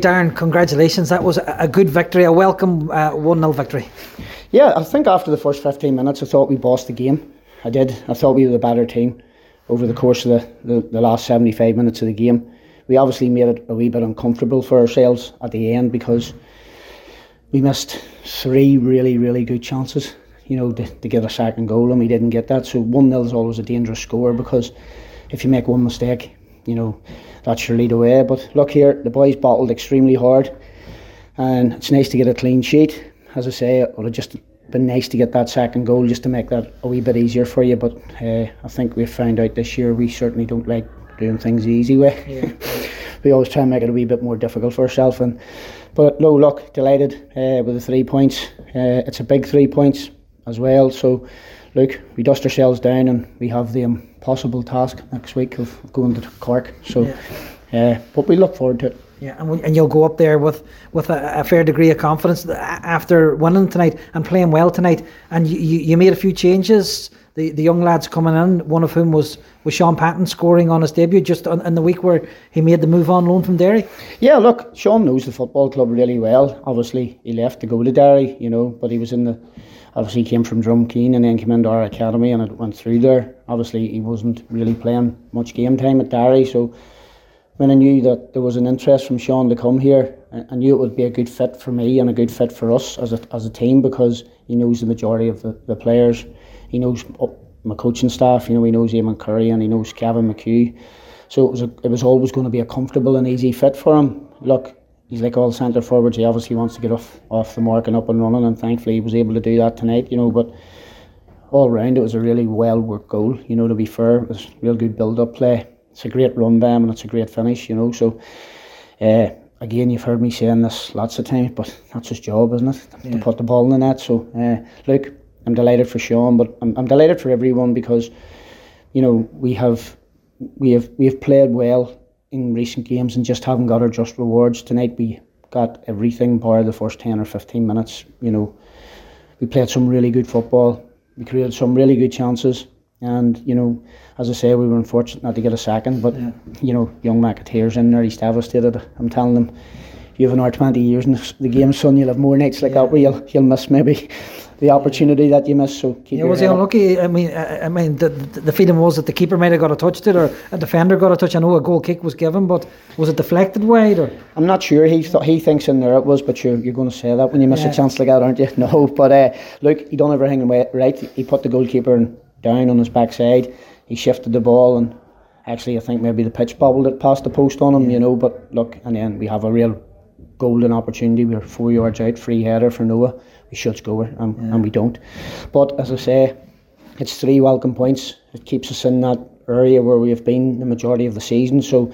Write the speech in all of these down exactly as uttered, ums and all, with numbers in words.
Darren, congratulations. That was a good victory, a welcome uh, one nil victory. Yeah, I think after the first fifteen minutes I thought we bossed the game. I did. I thought we were the better team over the course of the, the, the last seventy-five minutes of the game. We obviously made it a wee bit uncomfortable for ourselves at the end because we missed three really, really good chances, you know, to, to get a second goal, and we didn't get that. So one nil is always a dangerous score because if you make one mistake, you know, that's your lead away. But look here, the boys battled extremely hard, and it's nice to get a clean sheet. As I say, it would have just been nice to get that second goal just to make that a wee bit easier for you. But uh, I think we've found out this year we certainly don't like doing things the easy way. Yeah. We always try and make it a wee bit more difficult for ourselves. And but no, look, delighted uh, with the three points. Uh, it's a big three points as well. So look, we dust ourselves down and we have the impossible task next week of going to Cork. So, yeah. uh, but we look forward to it. Yeah, and, we, and you'll go up there with, with a, a fair degree of confidence after winning tonight and playing well tonight. And you, you, you made a few changes. The the young lads coming in, one of whom was, was Sean Patton scoring on his debut just on, in the week where he made the move on loan from Derry. Yeah, look, Sean knows the football club really well. Obviously, he left to go to Derry, you know, but he was in the. Obviously, he came from Drumkeen and then came into our academy and it went through there. Obviously, he wasn't really playing much game time at Derry, so when I knew that there was an interest from Sean to come here, I knew it would be a good fit for me and a good fit for us as a as a team because he knows the majority of the, the players. He knows my coaching staff, you know, he knows Eamon Curry and he knows Kevin McHugh. So it was a, it was always going to be a comfortable and easy fit for him. Look, he's like all centre forwards, he obviously wants to get off, off the mark and up and running, and thankfully he was able to do that tonight, you know, but all round it was a really well worked goal, you know, to be fair. It was real good build up play. It's a great run by him and it's a great finish, you know, so uh, again, you've heard me saying this lots of times, but that's his job, isn't it? Yeah. To put the ball in the net. So uh, look, I'm delighted for Sean, but I'm, I'm delighted for everyone because, you know, we have we have we have played well in recent games and just haven't got our just rewards. Tonight we got everything bar the first ten or fifteen minutes. You know, we played some really good football. We created some really good chances, and you know, as I say, we were unfortunate not to get a second. But yeah. You know, young McAteer's in there. He's devastated. I'm telling him, you have another twenty years in the game, son. You'll have more nights like yeah. that where you'll you'll miss maybe the opportunity that you missed. So keep yeah, was he unlucky? I mean, I, I mean, the, the the feeling was that the keeper might have got a touch to it, or a defender got a touch. I know a goal kick was given, but was it deflected wide? Or I'm not sure. He thought he thinks in there it was, but you're you're going to say that when you miss yeah. a chance like that, aren't you? No, but uh, look, he done everything right. He put the goalkeeper down on his backside. He shifted the ball, and actually, I think maybe the pitch bobbled it past the post on him. Yeah. You know, but look, and then we have a real golden opportunity. We're four yards out, free header for Noah. We should score, and, yeah. and we don't. But as I say, it's three welcome points. It keeps us in that area where we have been the majority of the season. So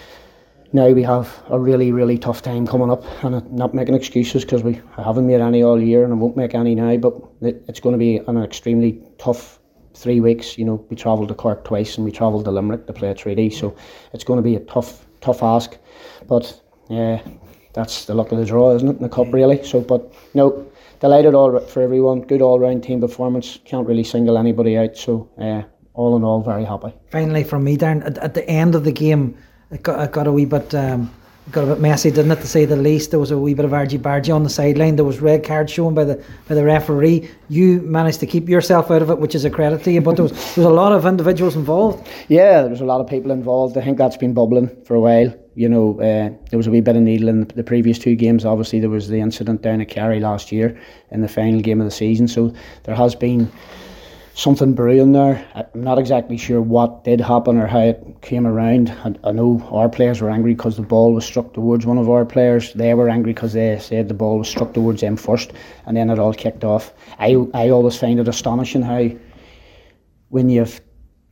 now we have a really, really tough time coming up, and I'm not making excuses because we I haven't made any all year, and I won't make any now. But it, it's going to be an extremely tough three weeks. You know, we travelled to Cork twice, and we travelled to Limerick to play a treaty. So it's going to be a tough, tough ask. But yeah. That's the luck of the draw, isn't it, in the cup, really? So, but no, delighted all for everyone. Good all-round team performance. Can't really single anybody out. So, uh, all in all, very happy. Finally, from me, Darren, at, at the end of the game, it got, it got a wee bit, um, it got a bit messy, didn't it? To say the least. There was a wee bit of argy-bargy on the sideline. There was red cards shown by the by the referee. You managed to keep yourself out of it, which is a credit to you. But there was there was a lot of individuals involved. Yeah, there was a lot of people involved. I think that's been bubbling for a while. You know, uh, there was a wee bit of needle in the previous two games. Obviously, there was the incident down at Kerry last year in the final game of the season. So there has been something brewing there. I'm not exactly sure what did happen or how it came around. I, I know our players were angry because the ball was struck towards one of our players. They were angry because they said the ball was struck towards them first, and then it all kicked off. I I always find it astonishing how when you have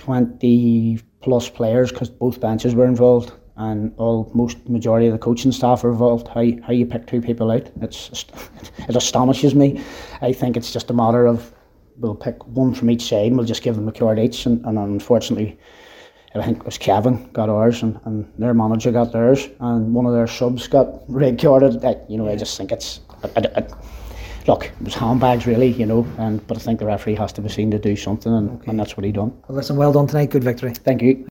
twenty plus players, because both benches were involved, and all most majority of the coaching staff are involved, how how you pick two people out. It's it astonishes me. I think it's just a matter of we'll pick one from each side and we'll just give them a card each, and, and unfortunately I think it was Kevin got ours and, and their manager got theirs, and one of their subs got red carded. I, you know, I just think it's I, I, I, look, it was handbags really, you know, and but I think the referee has to be seen to do something, and, okay. and that's what he done. Well, listen, well done tonight, good victory. Thank you.